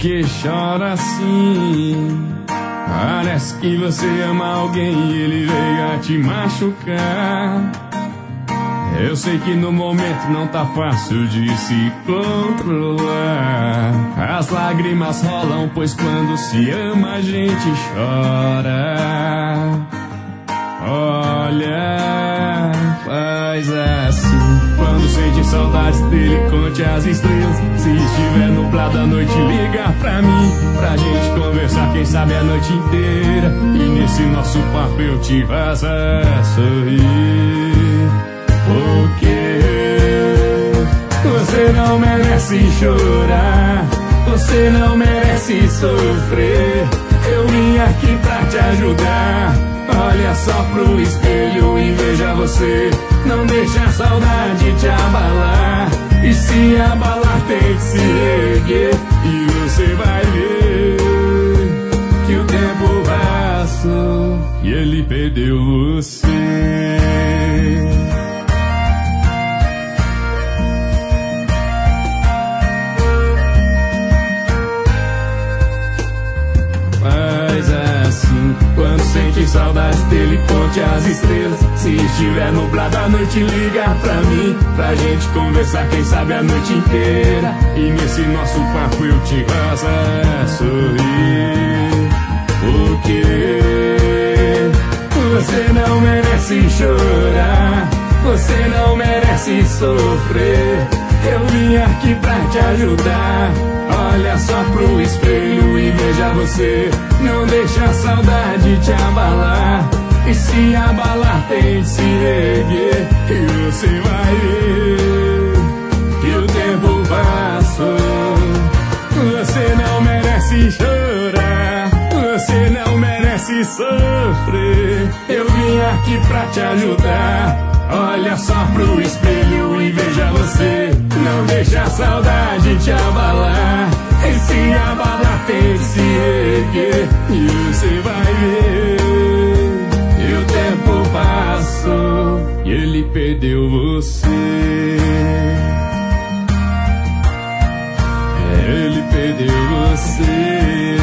que chora assim? Parece que você ama alguém e ele veio a te machucar. Eu sei que no momento não tá fácil de se controlar. As lágrimas rolam, pois quando se ama a gente chora. Olha, faz assim. Quando sente saudades dele, conte as estrelas. Se estiver nublado a noite, liga pra mim, pra gente conversar, quem sabe a noite inteira. E nesse nosso papo eu te faça sorrir. Porque você não merece chorar, você não merece sofrer. Eu vim aqui pra te ajudar. Olha só pro espelho e veja você. Não deixa a saudade te abalar. E se abalar tem que se erguer. E você vai ver que o tempo passou e ele perdeu você. Quando sente saudades dele, conte as estrelas. Se estiver nublado a noite, liga pra mim, pra gente conversar, quem sabe a noite inteira. E nesse nosso papo eu te faço sorrir. Porque você não merece chorar, você não merece sofrer. Eu vim aqui pra te ajudar. Olha só pro espelho e veja você. Não deixa a saudade te abalar. E se abalar tem que se erguer. E você vai ver que o tempo passou. Você não merece chorar, você não merece sofrer. Eu vim aqui pra te ajudar. Olha só pro espelho e veja você. Não deixa a saudade te abalar. E se abalar tem que se erguer. E você vai ver que o tempo passou e ele perdeu você. Ele perdeu você.